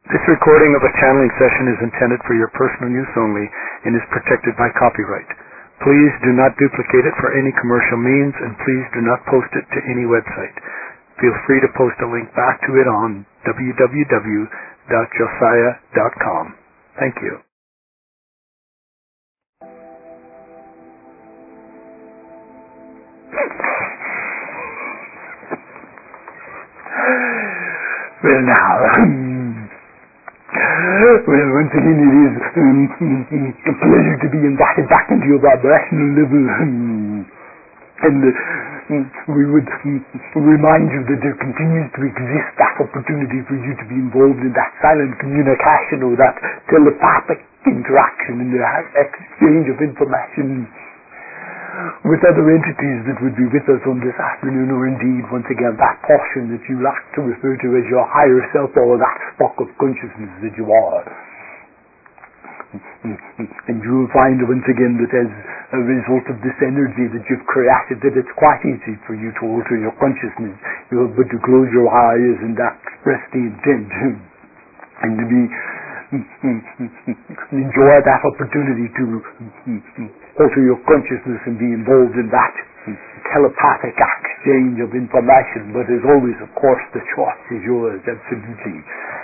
This recording of a channeling session is intended for your personal use only and is protected by copyright. Please do not duplicate it for any commercial means, and please do not post it to any website. Feel free to post a link back to it on www.josiah.com. Thank you. Well, now, well, once again, it is a pleasure to be invited back into your vibrational level, and we would remind you that there continues to exist that opportunity for you to be involved in that silent communication or that telepathic interaction and the exchange of information with other entities that would be with us on this afternoon, or indeed, once again, that portion that you like to refer to as your higher self, or that spark of consciousness that you are. And you will find once again that as a result of this energy that you've created, that it's quite easy for you to alter your consciousness. You have but to close your eyes and express the intent and to be enjoy that opportunity to alter your consciousness and be involved in that telepathic exchange of information. But as always, of course, the choice is yours, absolutely.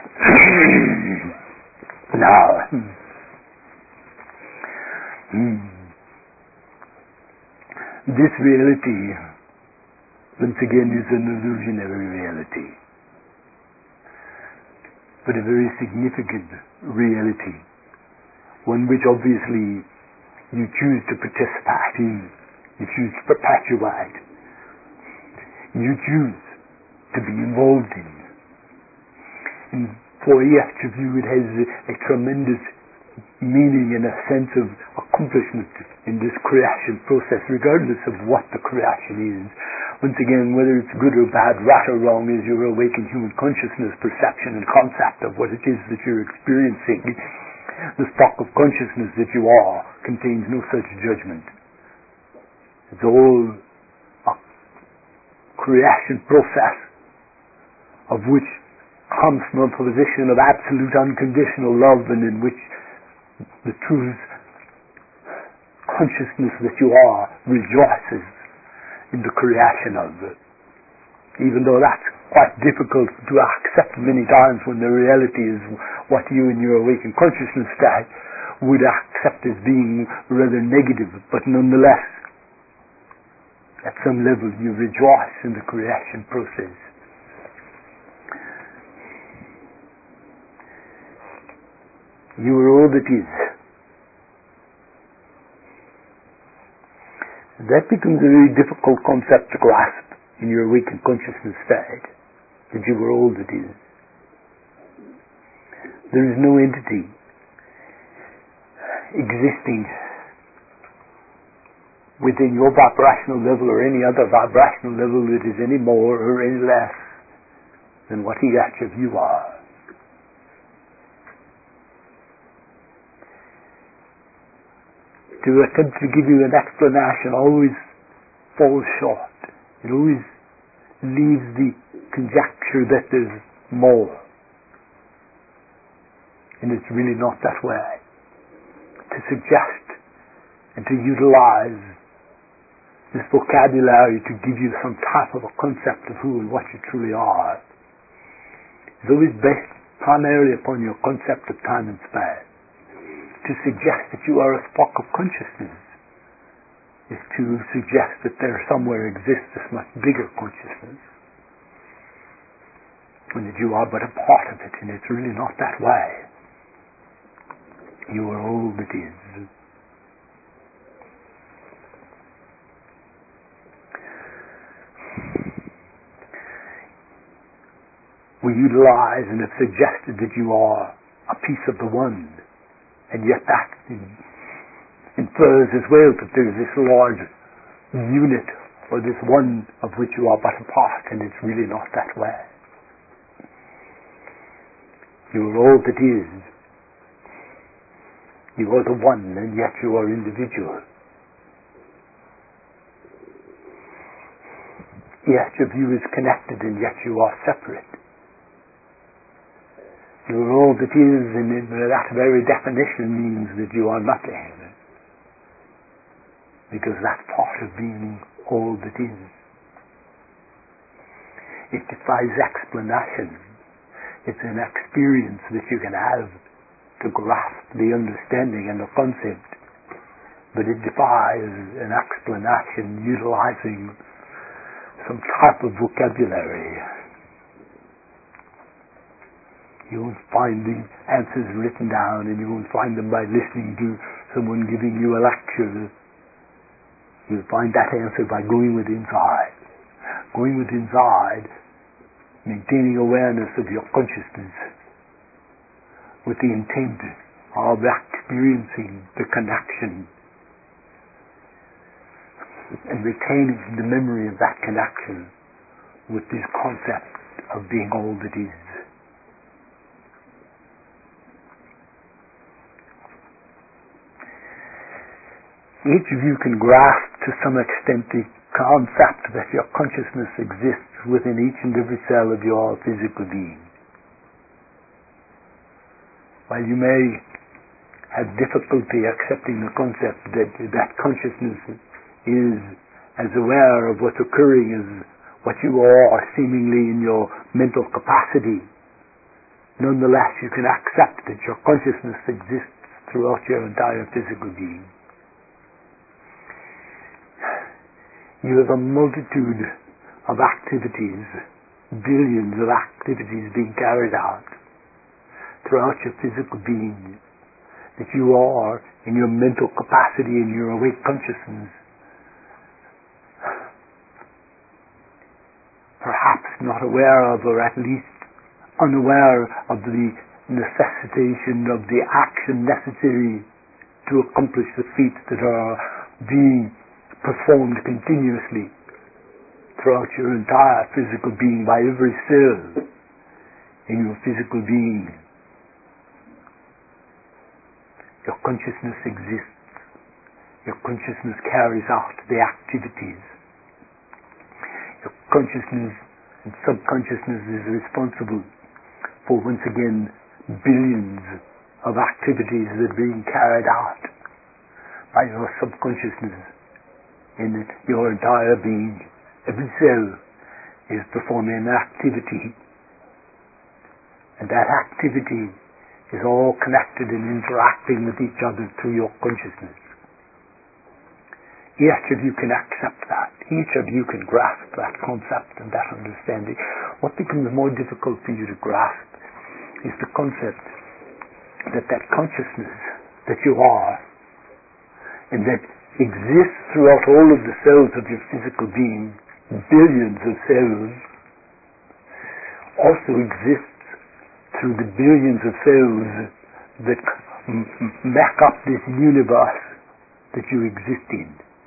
Now, this reality, once again, is an illusionary reality, but a very significant reality, one which obviously you choose to participate in, you choose to perpetuate, you choose to be involved in. And for each of you it has a tremendous meaning and a sense of accomplishment in this creation process, regardless of what the creation is. Once again, whether it's good or bad, right or wrong, is your awakened human consciousness, perception and concept of what it is that you're experiencing. The spark of consciousness that you are contains no such judgment. It's all a creation process of which comes from a position of absolute unconditional love, and in which the true consciousness that you are rejoices in the creation of it. Even though that's quite difficult to accept many times, when the reality is what you in your awakened consciousness state would accept as being rather negative, but nonetheless, at some level you rejoice in the creation process. You are all that is. That becomes a very difficult concept to grasp in your awakened consciousness state, that you are all that is. There is no entity existing within your vibrational level or any other vibrational level that is any more or any less than what each of you are. To attempt to give you an explanation always falls short. It always leaves the conjecture that there's more. And it's really not that way. To suggest and to utilize this vocabulary to give you some type of a concept of who and what you truly are is always based primarily upon your concept of time and space. To suggest that you are a spark of consciousness is to suggest that there somewhere exists this much bigger consciousness, and that you are but a part of it, and it's really not that way. You are all that is. We utilize and have suggested that you are a piece of the one, and yet that infers as well that there's this large unit, or this one of which you are but a part, and it's really not that way. You are all that is. You are the one, and yet you are individual. Each of you is connected, and yet you are separate. You're all that is, and that very definition means that you are nothing. Because that's part of being all that is. It defies explanation. It's an experience that you can have to grasp the understanding and the concept, but it defies an explanation utilizing some type of vocabulary. You won't find the answers written down, and you won't find them by listening to someone giving you a lecture. You'll find that answer by going within inside. Going within inside, maintaining awareness of your consciousness with the intent of experiencing the connection and retaining the memory of that connection with this concept of being all that is. Each of you can grasp to some extent the concept that your consciousness exists within each and every cell of your physical being. While you may have difficulty accepting the concept that consciousness is as aware of what's occurring as what you are seemingly in your mental capacity, nonetheless you can accept that your consciousness exists throughout your entire physical being. You have a multitude of activities, billions of activities being carried out throughout your physical being that you are, in your mental capacity and your awake consciousness, perhaps not aware of, or at least unaware of the necessitation of the action necessary to accomplish the feats that are being performed continuously throughout your entire physical being by every cell in your physical being. Your consciousness exists. Your consciousness carries out the activities. Your consciousness and subconsciousness is responsible for, once again, billions of activities that are being carried out by your subconsciousness in your entire being. Every cell is performing an activity, and that activity is all connected and interacting with each other through your consciousness. Each of you can accept that. Each of you can grasp that concept and that understanding. What becomes more difficult for you to grasp is the concept that that consciousness that you are, and that exists throughout all of the cells of your physical being, billions of cells, also exists through the billions of cells that make up this universe that you exist in.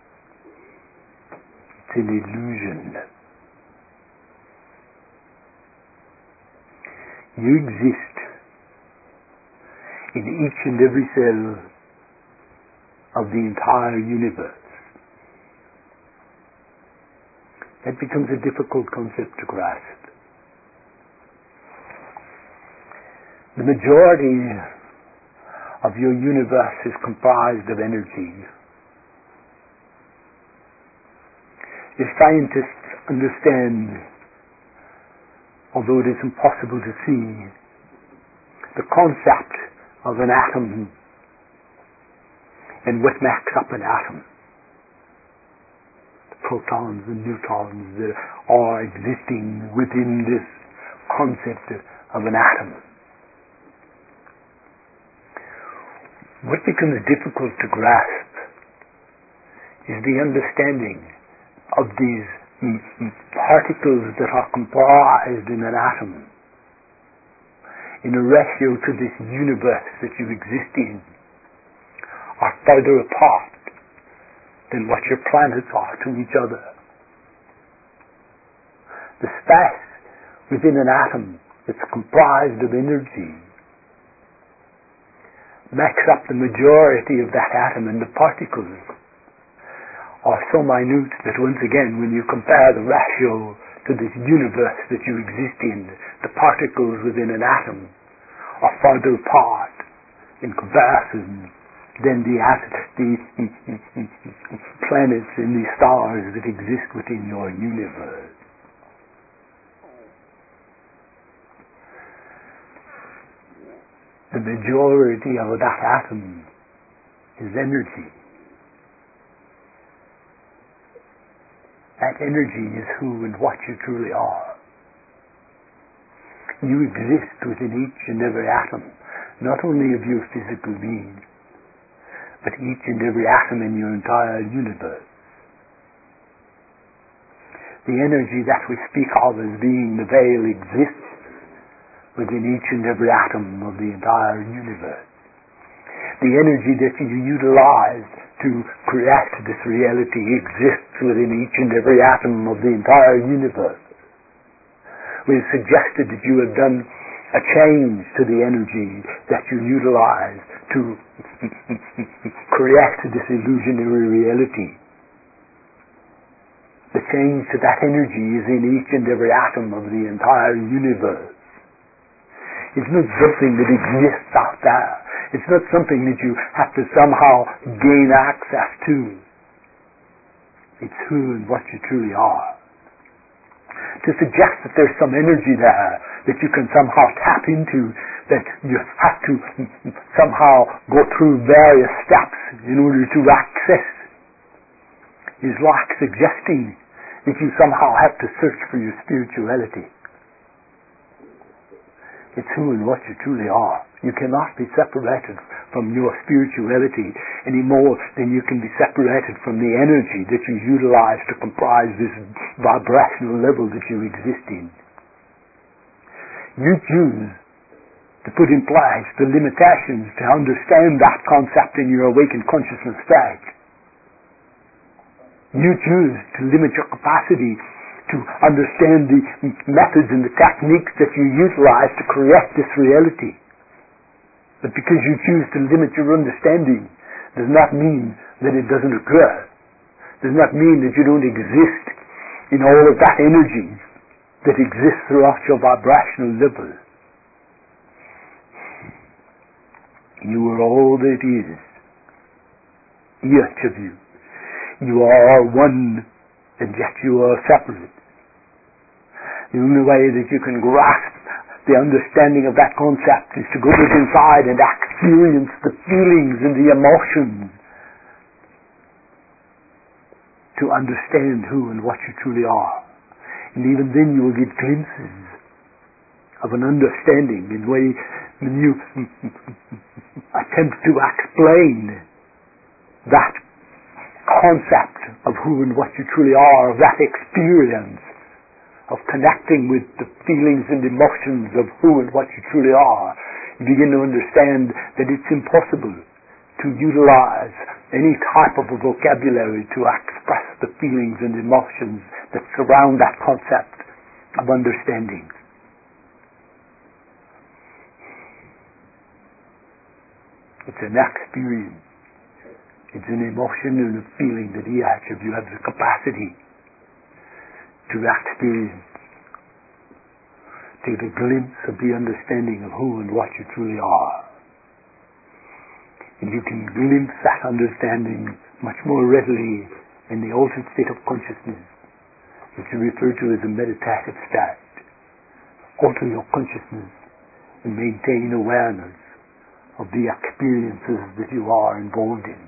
It's an illusion. You exist in each and every cell of the entire universe. That becomes a difficult concept to grasp. The majority of your universe is comprised of energy. If scientists understand, although it is impossible to see, the concept of an atom and what makes up an atom, the protons and neutrons that are existing within this concept of an atom. What becomes difficult to grasp is the understanding of these particles that are comprised in an atom in a ratio to this universe that you exist in, are further apart than what your planets are to each other. The space within an atom that's comprised of energy makes up the majority of that atom, and the particles are so minute that once again, when you compare the ratio to this universe that you exist in, the particles within an atom are further apart in comparison than the planets and the stars that exist within your universe. The majority of that atom is energy. That energy is who and what you truly are. You exist within each and every atom, not only of your physical being, but each and every atom in your entire universe. The energy that we speak of as being the veil exists within each and every atom of the entire universe. The energy that you utilize to create this reality exists within each and every atom of the entire universe. We have suggested that you have done a change to the energy that you utilize to create this illusionary reality. The change to that energy is in each and every atom of the entire universe. It's not something that exists out there. It's not something that you have to somehow gain access to. It's who and what you truly are. To suggest that there's some energy there that you can somehow tap into, that you have to somehow go through various steps in order to access, is like suggesting that you somehow have to search for your spirituality. It's who and what you truly are. You cannot be separated from your spirituality any more than you can be separated from the energy that you utilize to comprise this vibrational level that you exist in. You choose to put in place the limitations to understand that concept in your awakened consciousness state. You choose to limit your capacity to understand the methods and the techniques that you utilize to create this reality. But because you choose to limit your understanding does not mean that it doesn't occur. Does not mean that you don't exist in all of that energy that exists throughout your vibrational level. You are all that is. Each of you. You are one, and yet you are separate. The only way that you can grasp the understanding of that concept is to go inside and experience the feelings and the emotions to understand who and what you truly are. And even then you will get glimpses of an understanding in way when you attempt to explain that concept of who and what you truly are, of that experience of connecting with the feelings and emotions of who and what you truly are. You begin to understand that it's impossible to utilize any type of a vocabulary to express the feelings and emotions that surround that concept of understanding. It's an experience. It's an emotion and a feeling that each of you have the capacity to experience, to get a glimpse of the understanding of who and what you truly are. And you can glimpse that understanding much more readily in the altered state of consciousness, which is referred to as a meditative state. Alter your consciousness and maintain awareness of the experiences that you are involved in.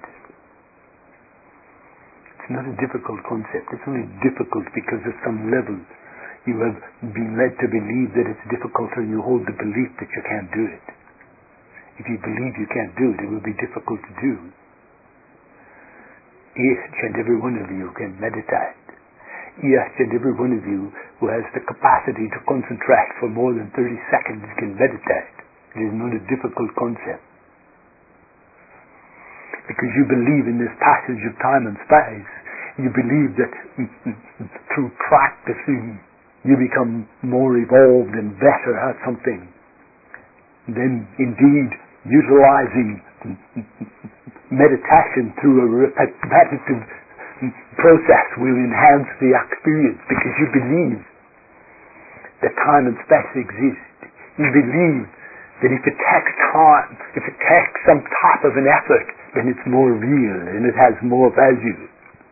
It's not a difficult concept. It's only difficult because at some level you have been led to believe that it's difficult, or you hold the belief that you can't do it. If you believe you can't do it, it will be difficult to do. Each and every one of you can meditate. Each and every one of you who has the capacity to concentrate for more than 30 seconds can meditate. It is not a difficult concept. Because you believe in this passage of time and space. You believe that through practicing you become more evolved and better at something. Then indeed utilizing meditation through a repetitive process will enhance the experience, because you believe that time and space exist. You believe that if it takes time, if it takes some type of an effort, then it's more real and it has more value.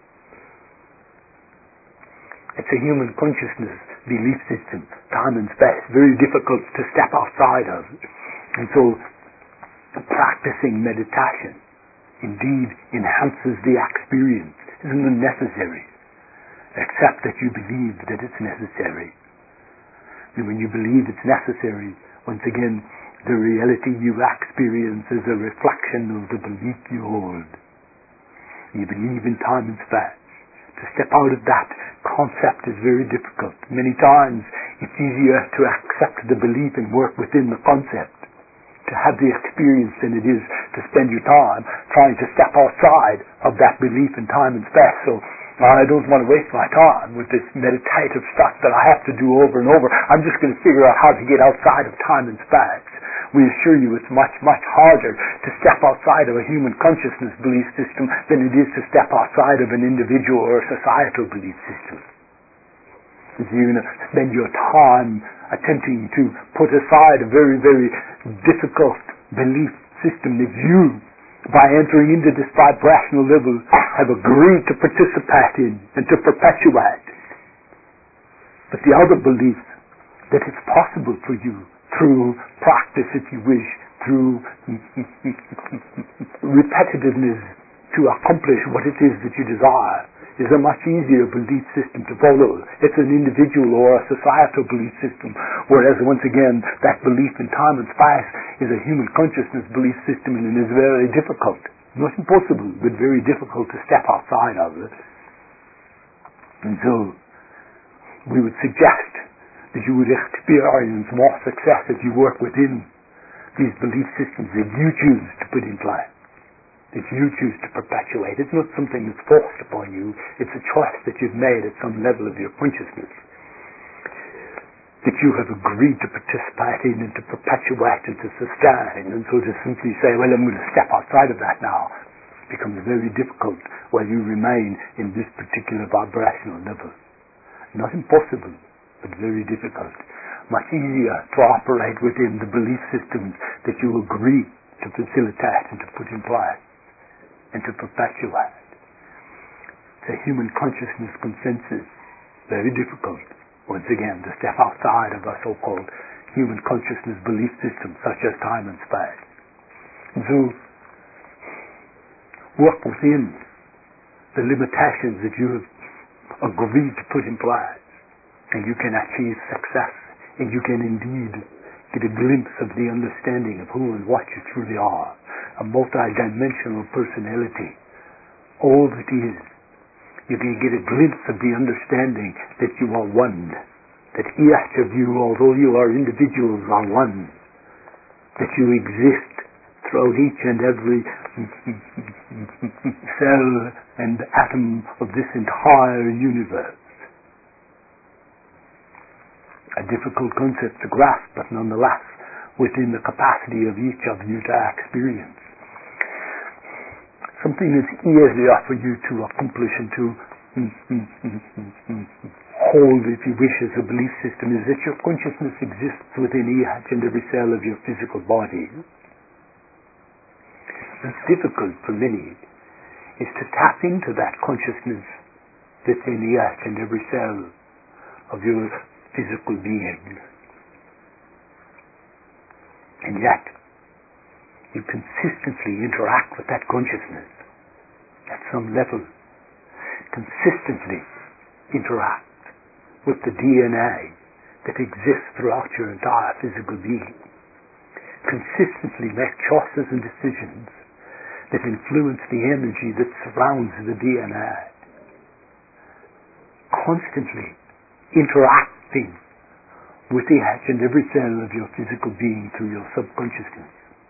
It's a human consciousness belief system, time and space, very difficult to step outside of. And so practicing meditation indeed enhances the experience, isn't necessary, except that you believe that it's necessary. And when you believe it's necessary, once again, the reality you experience is a reflection of the belief you hold. You believe in time and space. To step out of that concept is very difficult. Many times it's easier to accept the belief and work within the concept, to have the experience, than it is to spend your time trying to step outside of that belief in time and space. So I don't want to waste my time with this meditative stuff that I have to do over and over. I'm just going to figure out how to get outside of time and space. We assure you it's much, much harder to step outside of a human consciousness belief system than it is to step outside of an individual or societal belief system. If you're going to spend your time attempting to put aside a very, very difficult belief system that you, by entering into this vibrational level, have agreed to participate in and to perpetuate. But the other belief that it's possible for you through practice, if you wish, through repetitiveness to accomplish what it is that you desire, is a much easier belief system to follow. It's an individual or a societal belief system, whereas once again that belief in time and space is a human consciousness belief system, and it is very difficult, not impossible, but very difficult to step outside of it. And so we would suggest that you would experience more success if you work within these belief systems that you choose to put in place, that you choose to perpetuate. It's not something that's forced upon you. It's a choice that you've made at some level of your consciousness, that you have agreed to participate in and to perpetuate and to sustain. And so to simply say, well, I'm going to step outside of that now, becomes very difficult while you remain in this particular vibrational level. Not impossible, but very difficult. Much easier to operate within the belief systems that you agree to facilitate and to put in place and to perpetuate. It's a human consciousness consensus. Very difficult, once again, to step outside of a so-called human consciousness belief system such as time and space. And so work within the limitations that you have agreed to put in place, and you can achieve success, and you can indeed get a glimpse of the understanding of who and what you truly are, a multi-dimensional personality, all that is. You can get a glimpse of the understanding that you are one, that each of you, although you are individuals, are one, that you exist throughout each and every cell and atom of this entire universe. A difficult concept to grasp, but nonetheless within the capacity of each of you to experience. Something that's easier for you to accomplish and to hold, if you wish, as a belief system, is that your consciousness exists within each and every cell of your physical body. What's difficult for many is to tap into that consciousness that's in each and every cell of your physical being. And yet, you consistently interact with that consciousness at some level. Consistently interact with the DNA that exists throughout your entire physical being. Consistently make choices and decisions that influence the energy that surrounds the DNA. Constantly interacting with each and every cell of your physical being through your subconsciousness.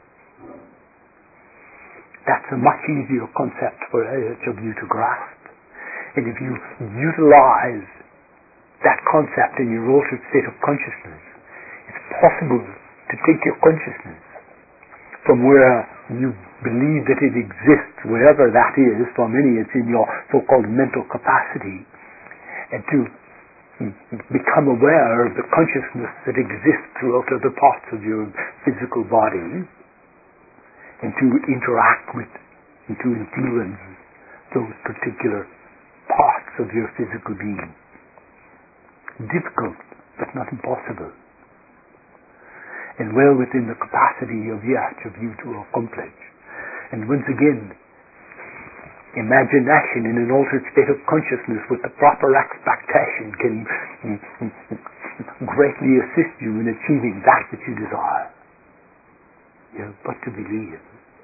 That's a much easier concept for each of you to grasp. And if you utilize that concept in your altered state of consciousness, it's possible to take your consciousness from where you believe that it exists, wherever that is. For many it's in your so-called mental capacity, and to become aware of the consciousness that exists throughout other parts of your physical body, and to interact with and to influence those particular parts of your physical being. Difficult, but not impossible. And well within the capacity of each of you to accomplish. And once again, imagination in an altered state of consciousness with the proper expectation can greatly assist you in achieving that which you desire. You have but to believe.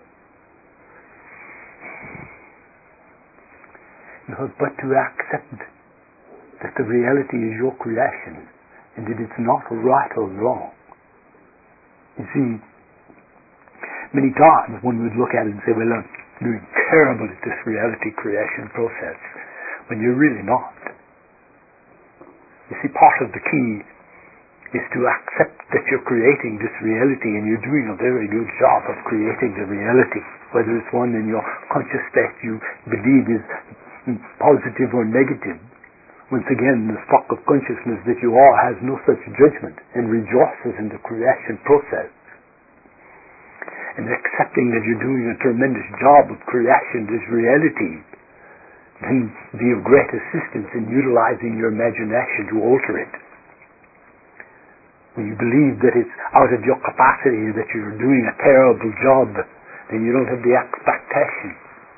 You have but to accept that the reality is your creation and that it's not right or wrong. You see, many times one would look at it and say, well, I'm doing terrible at this reality creation process, when you're really not. You see, part of the key is to accept that you're creating this reality and you're doing a very good job of creating the reality, whether it's one in your conscious state you believe is positive or negative. Once again, the stock of consciousness that you are has no such judgment and rejoices in the creation process. And accepting that you're doing a tremendous job of creation, this reality, can be of great assistance in utilizing your imagination to alter it. When you believe that it's out of your capacity, that you're doing a terrible job, then you don't have the expectation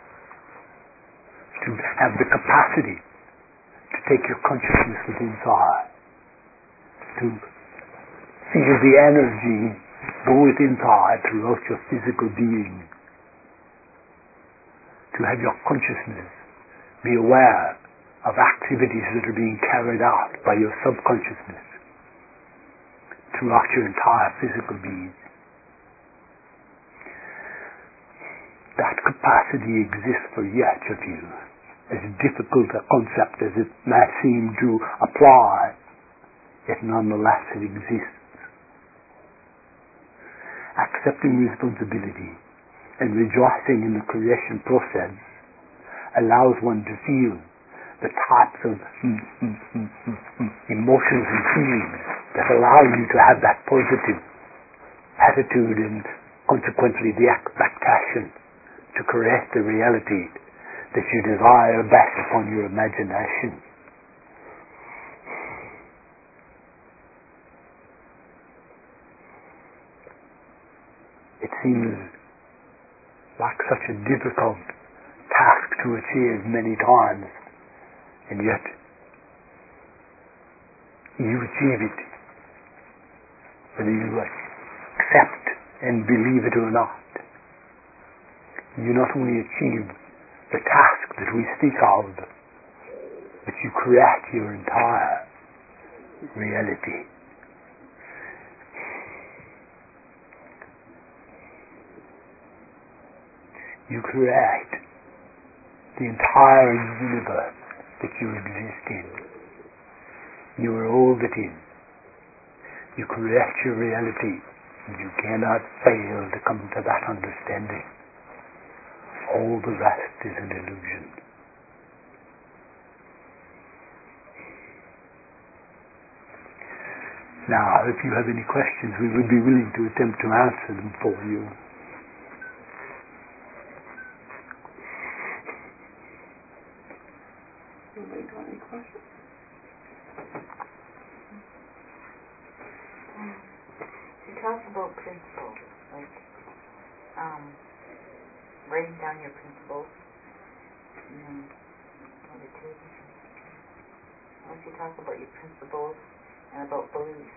to have the capacity to take your consciousness within inside, to feel the energy go within inside throughout your physical being, to have your consciousness be aware of activities that are being carried out by your subconsciousness throughout your entire physical being. That capacity exists for each of you. As difficult a concept as it may seem to apply, yet nonetheless it exists. Accepting responsibility and rejoicing in the creation process allows one to feel the types of emotions and feelings that allow you to have that positive attitude and consequently the expectation to create the reality that you desire based upon your imagination. It seems like such a difficult task to achieve many times, and yet you achieve it, whether you accept and believe it or not. You not only achieve the task that we speak of, but you create your entire reality. You create the entire universe that you exist in. You are all that in. You create your reality, and you cannot fail to come to that understanding. All the rest is an illusion. Now, if you have any questions, we would be willing to attempt to answer them for you. Anybody got any questions? You talked about principles, like writing down your principles and then meditating. Once you talk about your principles and about beliefs,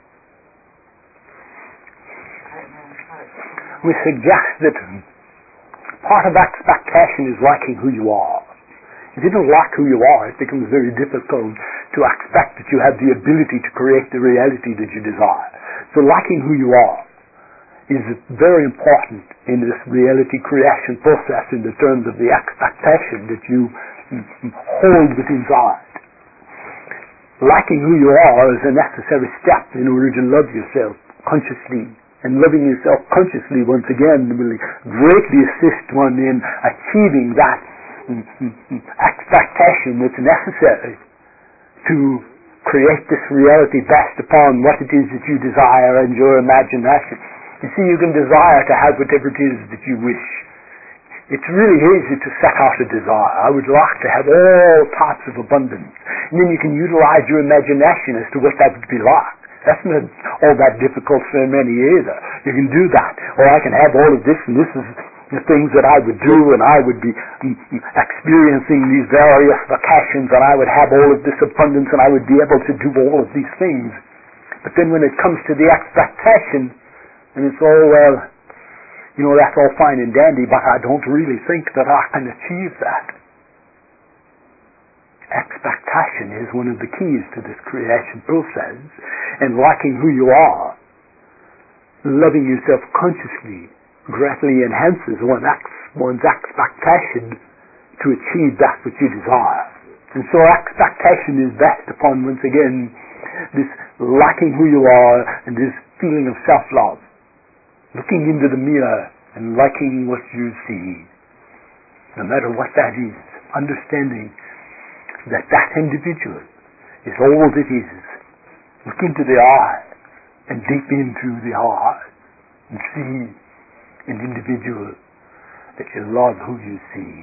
I don't know how to explain that. We suggest that part of expectation is liking who you are. If you don't like who you are, it becomes very difficult to expect that you have the ability to create the reality that you desire. So liking who you are is very important in this reality creation process in the terms of the expectation that you hold within inside. Liking who you are is a necessary step in order to love yourself consciously. And loving yourself consciously, once again, will greatly assist one in achieving that expectation that's necessary to create this reality based upon what it is that you desire and your imagination. You see, you can desire to have whatever it is that you wish. It's really easy to set out a desire. I would like to have all types of abundance. And then you can utilize your imagination as to what that would be like. That's not all that difficult for many either. You can do that. Or I can have all of this, and this is the things that I would do, and I would be experiencing these various vacations, and I would have all of this abundance, and I would be able to do all of these things. But then when it comes to the expectation, and it's all, well, that's all fine and dandy, but I don't really think that I can achieve that. Expectation is one of the keys to this creation process, and liking who you are, loving yourself consciously, greatly enhances one's expectation to achieve that which you desire. And so expectation is based upon, once again, this liking who you are and this feeling of self-love. Looking into the mirror and liking what you see, no matter what that is, understanding that that individual is all that is. Look into the eye and deep into the heart and see an individual that you love who you see.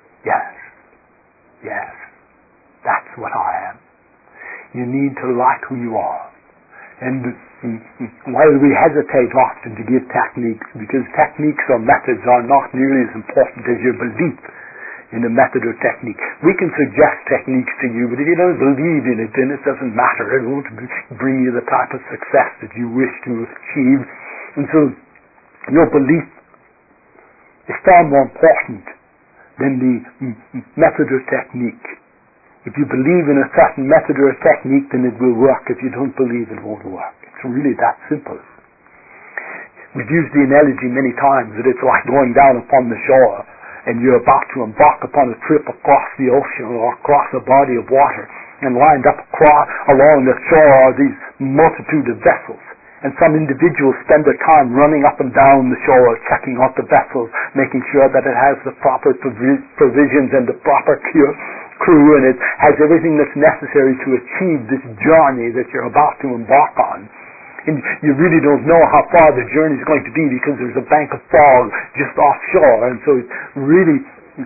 Yes, that's what I am. You need to like who you are. And while we hesitate often to give techniques, because techniques or methods are not nearly as important as your belief in a method or technique. We can suggest techniques to you, but if you don't believe in it, then it doesn't matter. It won't bring you the type of success that you wish to achieve. And so your belief is far more important than the method or technique. If you believe in a certain method or a technique, then it will work. If you don't believe, it won't work. It's really that simple. We've used the analogy many times that it's like going down upon the shore and you're about to embark upon a trip across the ocean or across a body of water, and lined up along the shore are these multitude of vessels. And some individuals spend their time running up and down the shore, checking out the vessels, making sure that it has the proper provisions and the proper crew, and it has everything that's necessary to achieve this journey that you're about to embark on. And you really don't know how far the journey is going to be because there's a bank of fog just offshore, and so it's really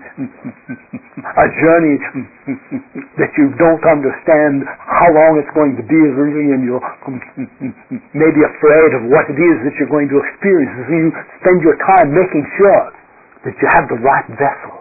a journey that you don't understand how long it's going to be, really, and you're maybe afraid of what it is that you're going to experience. So you spend your time making sure that you have the right vessel.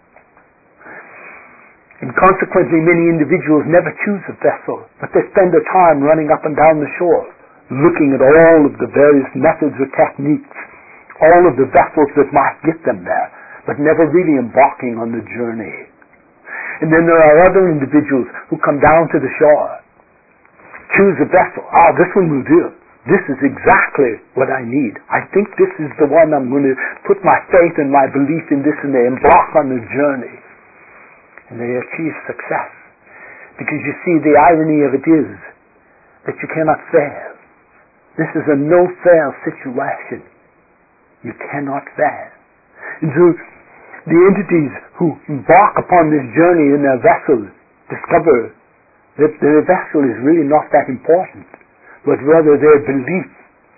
And consequently, many individuals never choose a vessel, but they spend their time running up and down the shore, looking at all of the various methods or techniques, all of the vessels that might get them there, but never really embarking on the journey. And then there are other individuals who come down to the shore, choose a vessel. This one will do. This is exactly what I need. I think this is the one I'm going to put my faith and my belief in this, and they embark on the journey. And they achieve success. Because you see, the irony of it is that you cannot fail. This is a no-fail situation. You cannot fail. And so the entities who embark upon this journey in their vessel discover that their vessel is really not that important, but rather their belief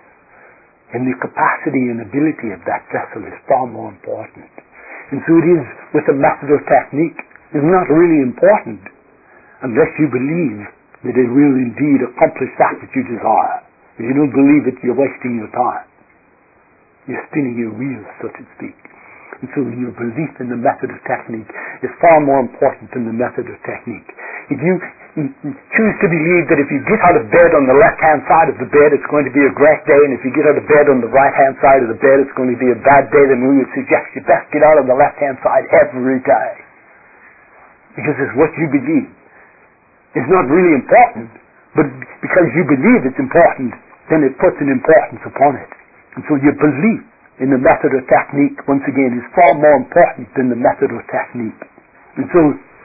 in the capacity and ability of that vessel is far more important. And so it is with a method or technique. It's not really important unless you believe that it will indeed accomplish that which you desire. If you don't believe it, you're wasting your time. You're spinning your wheels, so to speak. And so your belief in the method of technique is far more important than the method of technique. If you choose to believe that if you get out of bed on the left-hand side of the bed, it's going to be a great day, and if you get out of bed on the right-hand side of the bed, it's going to be a bad day, then we would suggest you best get out on the left-hand side every day. Because it's what you believe. It's not really important, but because you believe it's important, then it puts an importance upon it. And so your belief in the method or technique, once again, is far more important than the method or technique. And so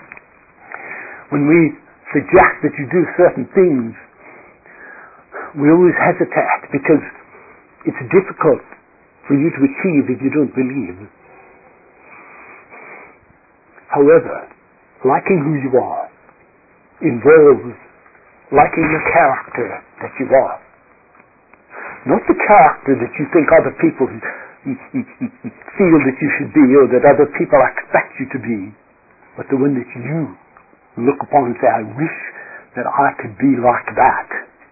when we suggest that you do certain things, we always hesitate because it's difficult for you to achieve if you don't believe. However, liking who you are involves liking the character that you are. Not the character that you think other people feel that you should be or that other people expect you to be, but the one that you look upon and say, I wish that I could be like that.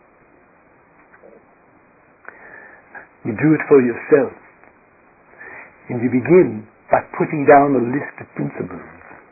You do it for yourself. And you begin by putting down a list of principles.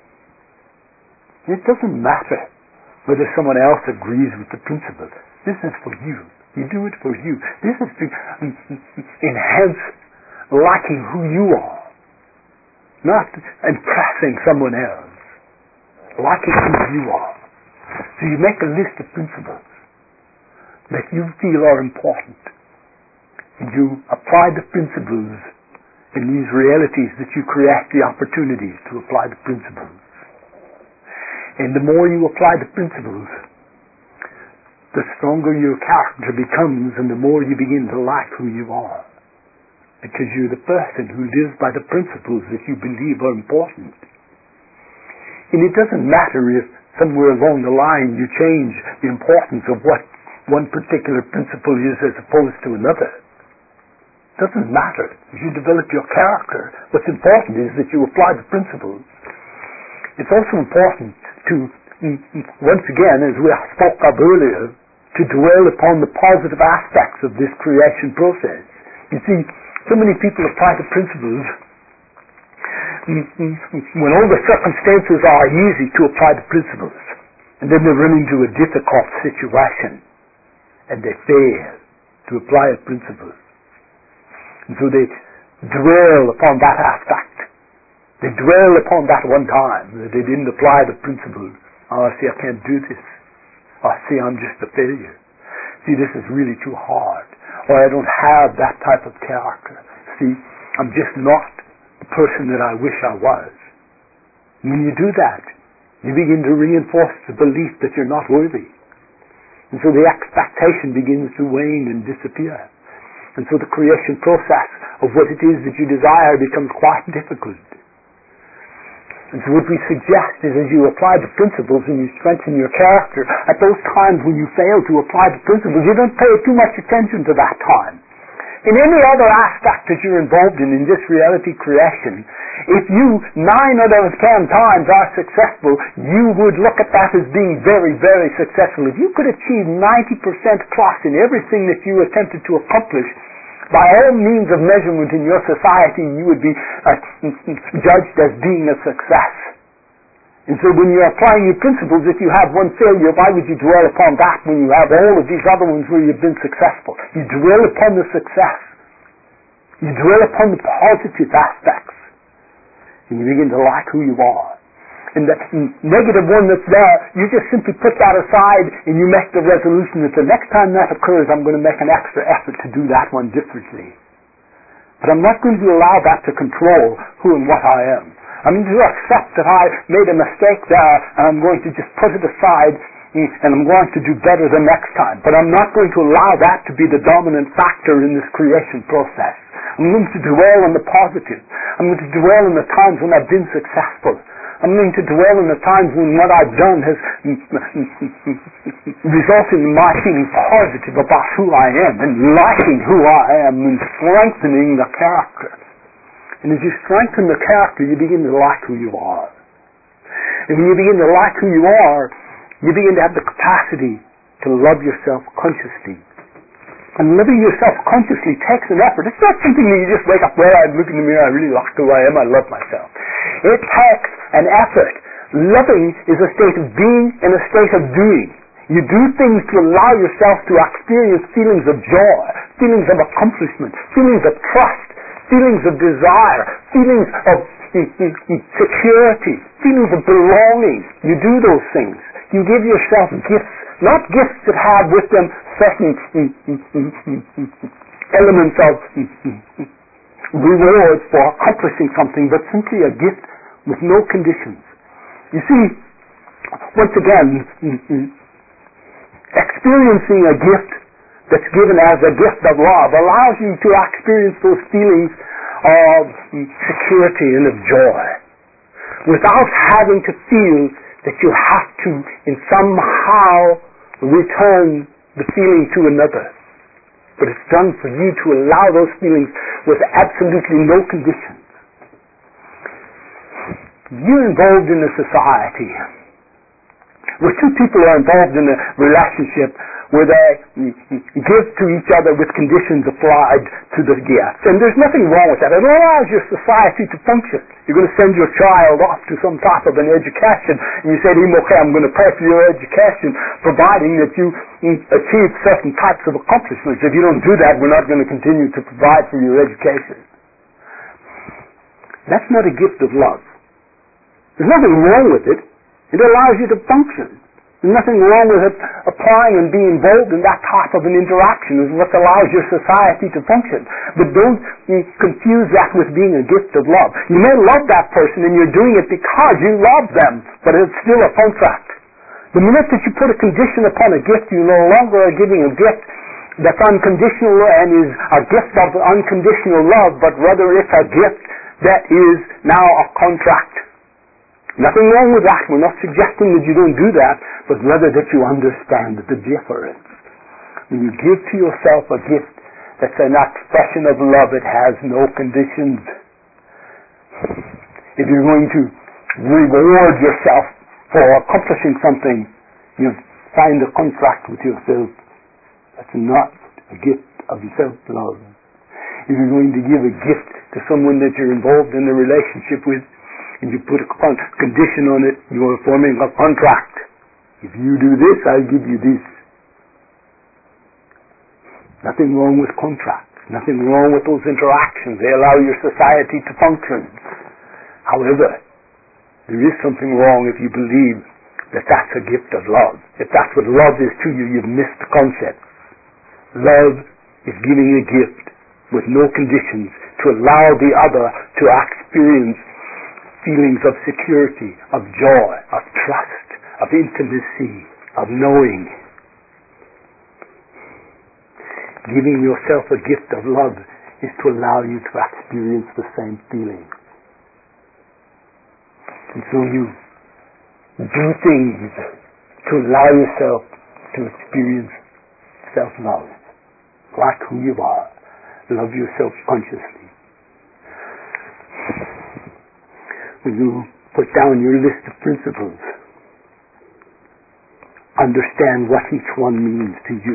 It doesn't matter whether someone else agrees with the principle. This is for you. You do it for you. This is to enhance liking who you are, not impressing someone else. Liking who you are. So you make a list of principles that you feel are important. And you apply the principles in these realities that you create the opportunities to apply the principles. And the more you apply the principles, the stronger your character becomes and the more you begin to like who you are. Because you're the person who lives by the principles that you believe are important. And it doesn't matter if somewhere along the line you change the importance of what one particular principle is as opposed to another. It doesn't matter. As you develop your character, what's important is that you apply the principles. It's also important to, once again, as we spoke of earlier, to dwell upon the positive aspects of this creation process. You see, so many people apply the principles when all the circumstances are easy to apply the principles, and then they run into a difficult situation, and they fail to apply the principles. And so they dwell upon that aspect. They dwell upon that one time that they didn't apply the principles. Oh, see, I can't do this. Oh, see, I'm just a failure. See, this is really too hard. Or I don't have that type of character. See, I'm just not the person that I wish I was. When you do that, you begin to reinforce the belief that you're not worthy. And so the expectation begins to wane and disappear. And so the creation process of what it is that you desire becomes quite difficult. And so what we suggest is as you apply the principles and you strengthen your character, at those times when you fail to apply the principles, you don't pay too much attention to that time. In any other aspect that you're involved in this reality creation, if you 9 out of 10 times are successful, you would look at that as being very, very successful. If you could achieve 90% plus in everything that you attempted to accomplish, by all means of measurement in your society, you would be judged as being a success. And so when you're applying your principles, if you have one failure, why would you dwell upon that when you have all of these other ones where you've been successful? You dwell upon the success. You dwell upon the positive aspects. And you begin to like who you are. And the negative one that's there, you just simply put that aside and you make the resolution that the next time that occurs, I'm going to make an extra effort to do that one differently. But I'm not going to allow that to control who and what I am. I'm going to accept that I made a mistake there and I'm going to just put it aside and I'm going to do better the next time. But I'm not going to allow that to be the dominant factor in this creation process. I'm going to dwell on the positive. I'm going to dwell on the times when I've been successful. I'm going to dwell on the times when what I've done has resulted in my feeling positive about who I am and liking who I am and strengthening the character. And as you strengthen the character, you begin to like who you are. And when you begin to like who you are, you begin to have the capacity to love yourself consciously. And loving yourself consciously takes an effort. It's not something that you just wake up, well, I look in the mirror, I really like who I am, I love myself. It takes an effort. Loving is a state of being and a state of doing. You do things to allow yourself to experience feelings of joy, feelings of accomplishment, feelings of trust, feelings of desire, feelings of security, feelings of belonging. You do those things. You give yourself gifts, not gifts that have with them certain elements of reward for accomplishing something, but simply a gift with no conditions. You see, once again, experiencing a gift that's given as a gift of love allows you to experience those feelings of security and of joy without having to feel that you have to in somehow return the feeling to another. But it's done for you to allow those feelings with absolutely no conditions. You're involved in a society where two people are involved in a relationship where they give to each other with conditions applied to the gift. And there's nothing wrong with that. It allows your society to function. You're going to send your child off to some type of an education, and you say to him, okay, I'm going to pay for your education, providing that you achieve certain types of accomplishments. If you don't do that, we're not going to continue to provide for your education. That's not a gift of love. There's nothing wrong with it. It allows you to function. There's nothing wrong with it applying and being involved in that type of an interaction. Is what allows your society to function. But don't confuse that with being a gift of love. You may love that person and you're doing it because you love them, but it's still a contract. The minute that you put a condition upon a gift, you no longer are giving a gift that's unconditional and is a gift of unconditional love, but rather it's a gift that is now a contract. Nothing wrong with that. We're not suggesting that you don't do that, but rather that you understand the difference. When you give to yourself a gift that's an expression of love, it has no conditions. If you're going to reward yourself for accomplishing something, you find a contract with yourself. That's not a gift of self-love. If you're going to give a gift to someone that you're involved in a relationship with, and you put a condition on it, you are forming a contract. If you do this, I'll give you this. Nothing wrong with contracts. Nothing wrong with those interactions. They allow your society to function. However, there is something wrong if you believe that that's a gift of love. If that's what love is to you, you've missed the concept. Love is giving a gift with no conditions to allow the other to experience feelings of security, of joy, of trust, of intimacy, of knowing. Giving yourself a gift of love is to allow you to experience the same feeling. And so you do things to allow yourself to experience self-love, like who you are. Love yourself consciously. When you put down your list of principles, understand what each one means to you.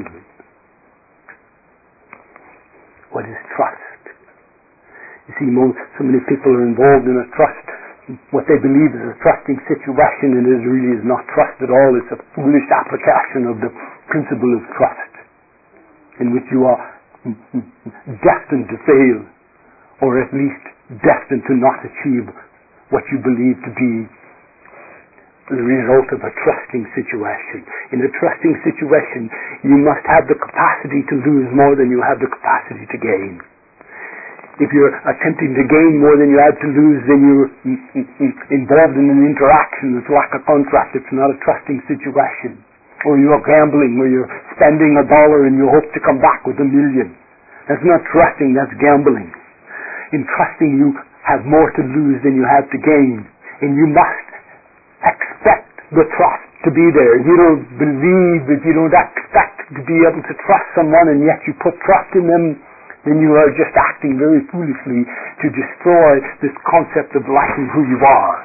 What is trust? You see, so many people are involved in a trust, what they believe is a trusting situation, and it really is not trust at all. It's a foolish application of the principle of trust, in which you are destined to fail, or at least destined to not achieve what you believe to be the result of a trusting situation. In a trusting situation, you must have the capacity to lose more than you have the capacity to gain. If you're attempting to gain more than you have to lose, then you're involved in an interaction that's like a contract. It's not a trusting situation. Or you're gambling, where you're spending $1 and you hope to come back with $1 million. That's not trusting, that's gambling. In trusting, you have more to lose than you have to gain. And you must expect the trust to be there. If you don't believe, if you don't expect to be able to trust someone, and yet you put trust in them, then you are just acting very foolishly to destroy this concept of liking who you are.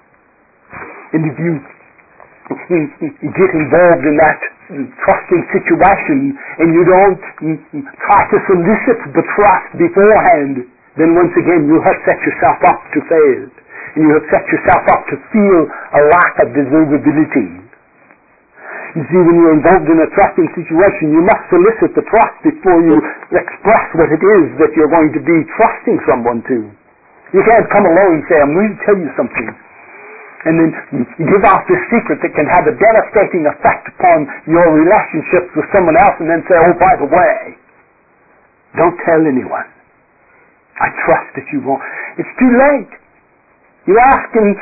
And if you get involved in that trusting situation, and you don't try to solicit the trust beforehand, then once again you have set yourself up to fail. And you have set yourself up to feel a lack of deservability. You see, when you're involved in a trusting situation, you must solicit the trust before you express what it is that you're going to be trusting someone to. You can't come along and say, I'm going to tell you something, and then give out this secret that can have a devastating effect upon your relationships with someone else, and then say, oh, by the way, don't tell anyone. I trust that you won't. It's too late. You ask and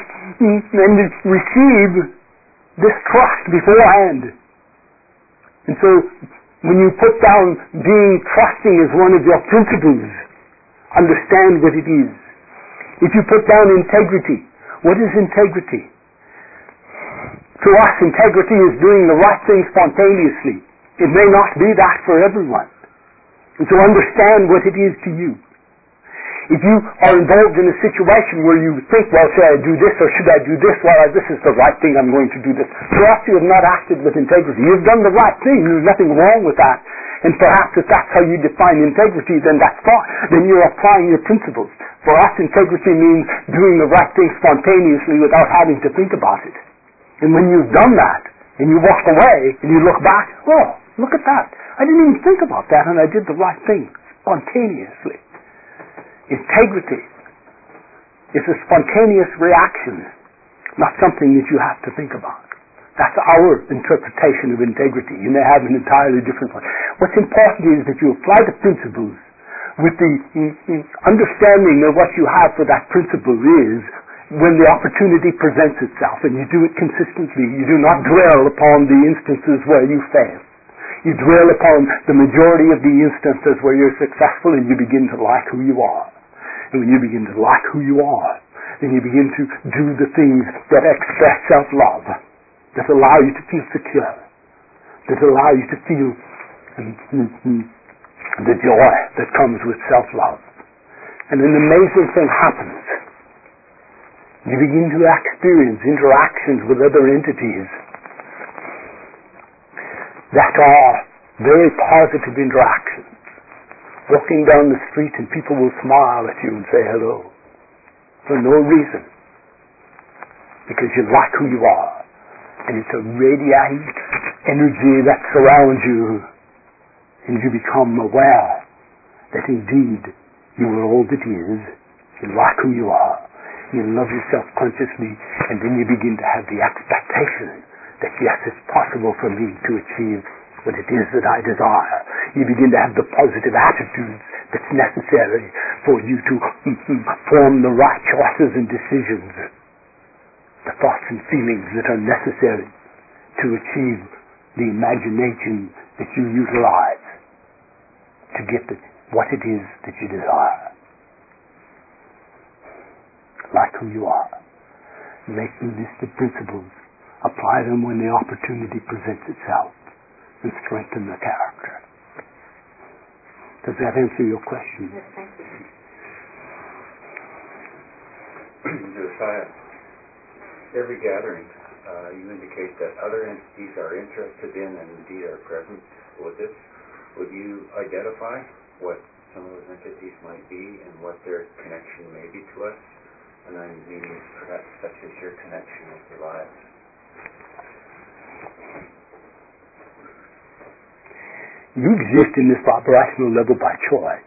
receive this trust beforehand. And so, when you put down being trusting as one of your principles, understand what it is. If you put down integrity, what is integrity? To us, integrity is doing the right thing spontaneously. It may not be that for everyone. And so understand what it is to you. If you are involved in a situation where you think, well, should I do this or should I do this? Well, this is the right thing, I'm going to do this. Perhaps you have not acted with integrity. You've done the right thing. There's nothing wrong with that. And perhaps if that's how you define integrity, then that's fine. Then you're applying your principles. For us, integrity means doing the right thing spontaneously without having to think about it. And when you've done that, and you walk away, and you look back, oh, look at that. I didn't even think about that, and I did the right thing spontaneously. Integrity is a spontaneous reaction, not something that you have to think about. That's our interpretation of integrity. You may have an entirely different one. What's important is that you apply the principles with the understanding of what you have for that principle is when the opportunity presents itself, and you do it consistently. You do not dwell upon the instances where you fail. You dwell upon the majority of the instances where you're successful, and you begin to like who you are. And when you begin to like who you are, then you begin to do the things that express self-love, that allow you to feel secure, that allow you to feel the joy that comes with self-love. And an amazing thing happens. You begin to experience interactions with other entities that are very positive interactions. Walking down the street and people will smile at you and say hello for no reason, because you like who you are, and it's a radiant energy that surrounds you, and you become aware that indeed you are all that is. You like who you are, you love yourself consciously, and then you begin to have the expectation that yes, it's possible for me to achieve what it is that I desire. You begin to have the positive attitudes that's necessary for you to form the right choices and decisions, the thoughts and feelings that are necessary to achieve the imagination that you utilize to get what it is that you desire. Like who you are. Make the list of principles. Apply them when the opportunity presents itself, and strengthen the character. Does that answer your question? Yes, thank you. Josiah, every gathering, you indicate that other entities are interested in and indeed are present with this. Would you identify what some of those entities might be and what their connection may be to us? And I mean, perhaps such as your connection with the lives. You exist in this vibrational level by choice.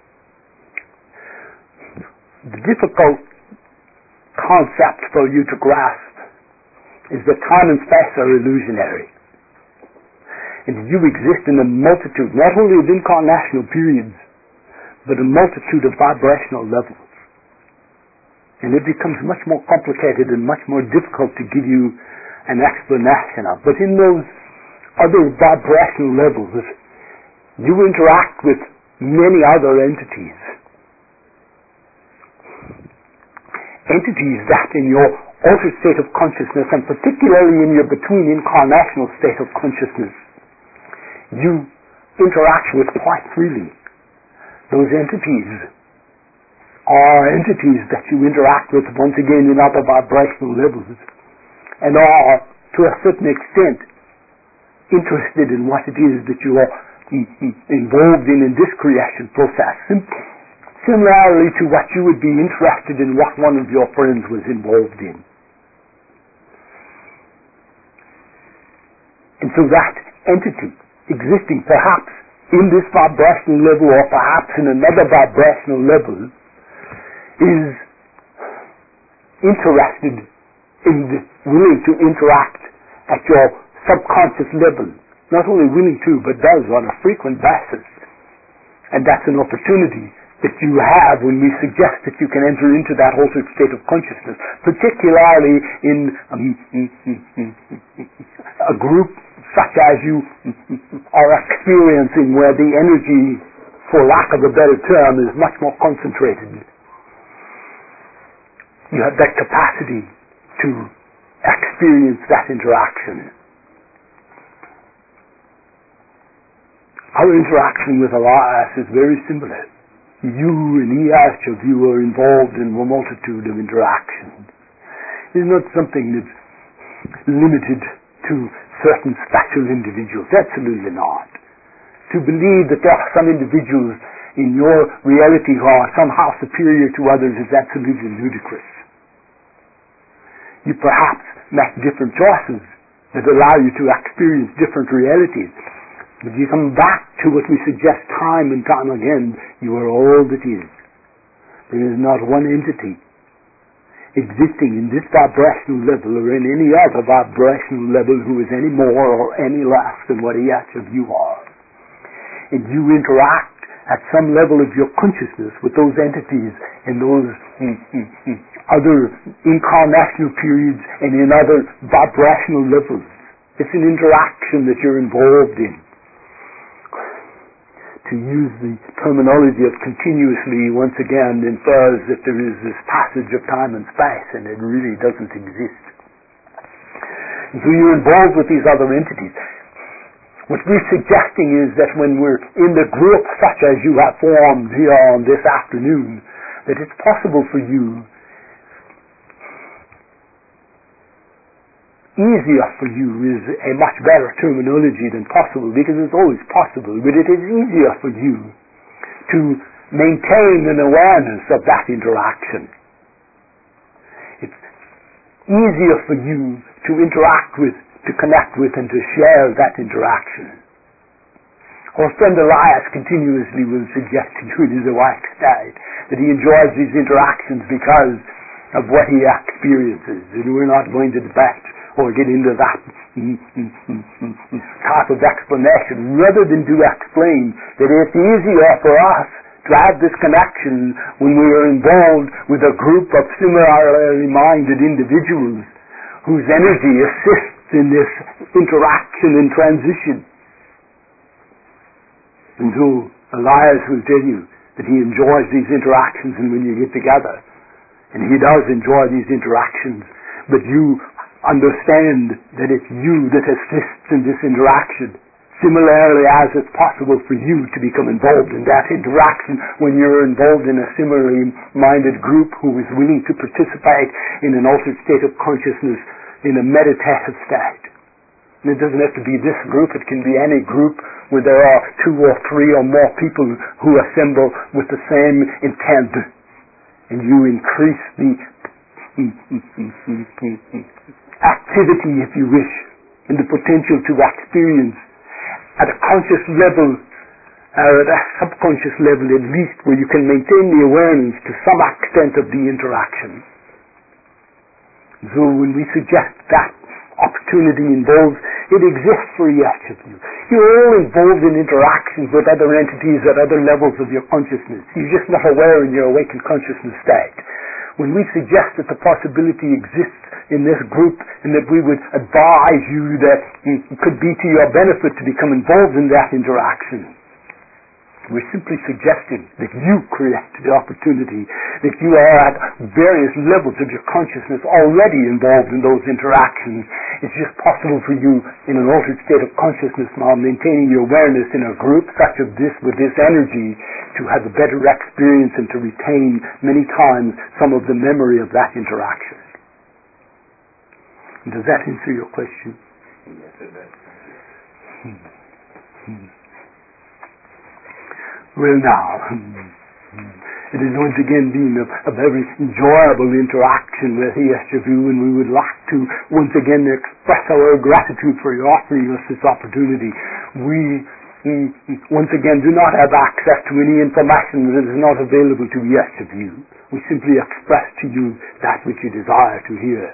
The difficult concept for you to grasp is that time and space are illusionary. And you exist in a multitude, not only of incarnational periods, but a multitude of vibrational levels. And it becomes much more complicated and much more difficult to give you an explanation of. But in those other vibrational levels, you interact with many other entities. Entities that in your altered state of consciousness, and particularly in your between incarnational state of consciousness, you interact with quite freely. Those entities are entities that you interact with once again in other vibrational levels, and are to a certain extent interested in what it is that you are involved in this creation process, similarly to what you would be interested in what one of your friends was involved in. And so that entity existing perhaps in this vibrational level or perhaps in another vibrational level is interested in willing to interact at your subconscious level. Not only willing to, but does on a frequent basis. And that's an opportunity that you have when we suggest that you can enter into that altered state of consciousness, particularly in a group such as you are experiencing, where the energy, for lack of a better term, is much more concentrated. You have that capacity to experience that interaction. Our interaction with Elias is very similar. You and each of you are involved in a multitude of interactions. It's not something that's limited to certain special individuals. Absolutely not. To believe that there are some individuals in your reality who are somehow superior to others is absolutely ludicrous. You perhaps make different choices that allow you to experience different realities. But you come back to what we suggest time and time again, you are all that is. There is not one entity existing in this vibrational level or in any other vibrational level who is any more or any less than what each of you are. And you interact at some level of your consciousness with those entities in those other incarnational periods and in other vibrational levels. It's an interaction that you're involved in. To use the terminology of continuously once again infers that there is this passage of time and space, and it really doesn't exist. And so you're involved with these other entities. What we're suggesting is that when we're in the group such as you have formed here on this afternoon, that it's possible for you, easier for you is a much better terminology than possible, because it's always possible, but it is easier for you to maintain an awareness of that interaction. It's easier for you to interact with, to connect with, and to share that interaction. Our friend Elias continuously will suggest to you in his awake state that he enjoys these interactions because of what he experiences, and we're not going to debate or get into that type of explanation, rather than to explain that it's easier for us to have this connection when we are involved with a group of similarly minded individuals whose energy assists in this interaction and transition. And so Elias will tell you that he enjoys these interactions, and when you get together, and he does enjoy these interactions, but you understand that it's you that assists in this interaction, similarly as it's possible for you to become involved in that interaction when you're involved in a similarly minded group who is willing to participate in an altered state of consciousness in a meditative state. And it doesn't have to be this group, it can be any group where there are 2 or 3 or more people who assemble with the same intent, and you increase the activity, if you wish, and the potential to experience at a conscious level, or at a subconscious level at least, where you can maintain the awareness to some extent of the interaction. So when we suggest that opportunity involves, it exists for each of you. You're all involved in interactions with other entities at other levels of your consciousness. You're just not aware in your awakened consciousness state. When we suggest that the possibility exists in this group, and that we would advise you that it could be to your benefit to become involved in that interaction, we're simply suggesting that you create the opportunity, that you are at various levels of your consciousness already involved in those interactions. It's just possible for you in an altered state of consciousness now, maintaining your awareness in a group such as this with this energy, to have a better experience and to retain many times some of the memory of that interaction. Does that answer your question? Yes, it does. Well, now, it has once again been a very enjoyable interaction with each of you, and we would like to once again express our gratitude for your offering us this opportunity. We once again do not have access to any information that is not available to each of you. We simply express to you that which you desire to hear.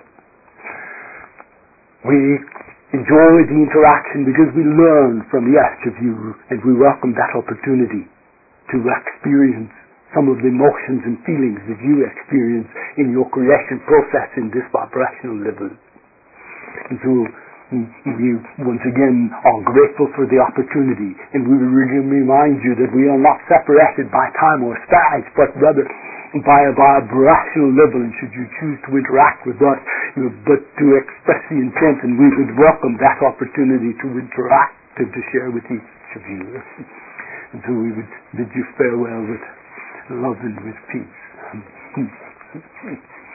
We enjoy the interaction because we learn from each of you, and we welcome that opportunity to experience some of the emotions and feelings that you experience in your creation process in this vibrational level. And so we once again are grateful for the opportunity, and we will really remind you that we are not separated by time or space, but rather by a vibrational level, and should you choose to interact with us, but to express the intent, and we would welcome that opportunity to interact and to share with each of you. And so we would bid you farewell with love and with peace.